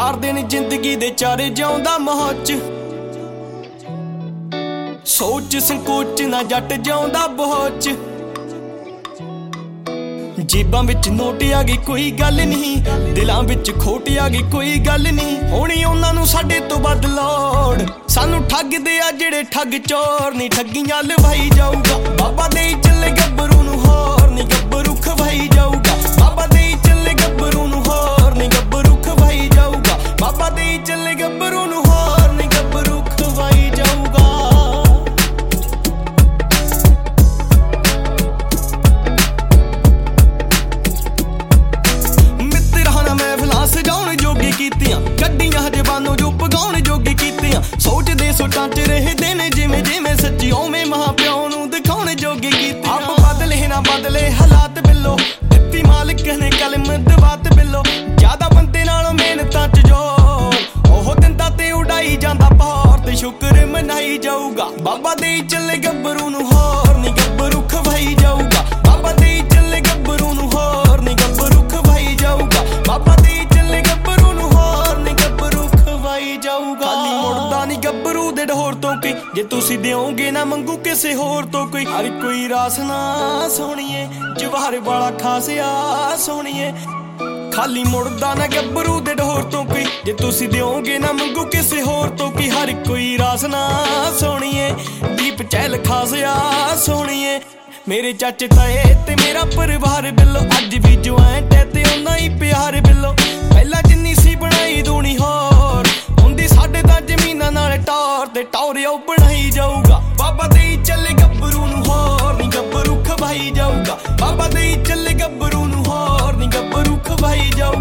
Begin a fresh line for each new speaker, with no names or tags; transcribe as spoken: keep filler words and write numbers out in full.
ਚਾਰ दिन जिंदगी दे चारे जिउंदा मौज सोच संकोच ना जट जिउंदा बोझ जेबां विच नोट आ गई कोई गल नहीं दिलां विच खोट आ गई कोई गल नहीं होनी उन्हां नूं साडे तो वध लोड़ सानू ठगदे आ जेड़े ठग चोर नी ठगियां लवाई जाऊगा बाबा दे चले गब्बरू नूं होर नी गब्बरू खवाई जाऊगा बाबा दे चले गब्बरू नूं होर नी गब्बरू खवाई जाऊगा बाबा दे चले गब्बरू नूं होर नी गब्बरू खवाई जाऊगा सजाउण जोगी कीतियां गड्डियां जबानों जो पगाउण जोगी कीतियां सोचदे सोचां च रहदे ने जिवें जिवें सच्ची ओवें मां प्यो नूं दिखाउण जोगी कीतियां आप बदले ना बदले हालात बिल्लो दित्ती मालिक ने कलम दवात बिल्लो ज्यादा बंदे नालों मेहनतां च जोर ओह दिंदा ते उड़ाई जांदा पार ते शुक्र मनाई जाऊगा बाबा दे चले गब्बरू नूं होर नी गब्बरू खवाई जाऊगा बाबा दे चले गब्बरू नूं होर नी गब्बरू खवाई जाऊगा बाबा दे खाली मुड़दा नी गब्बरू दे ढोर तो कोई जे तुसी देओगे ना मंगू किसे होर तो कोई हर कोई रास ना सोहणीए जवाहर वाला खास आ सोहणीए खाली मुड़दा ना गब्बरू दे ढोर तो कोई जे तुसी देओगे ना मंगू किसे होर तो कोई हर कोई रास ना सोहणीए दीप चहल खास आ सोहणीए मेरे चाचे ताए ते मेरा परिवार बिल्लो अज भी ज्वाइंट है ते उन्ना ही प्यार बिल्लो पहला जिन्नी सी बनाई दूनी होर हुंदी साडे तां जमीनां नाल टौर ते टौर ओ बनाई जाऊगा बाबा दे चले गब्बरू नूं होर नी गब्बरू खवाई जाऊगा बाबा दे चले गब्बरू नूं होर नी गब्बरू खवाई जाऊगा।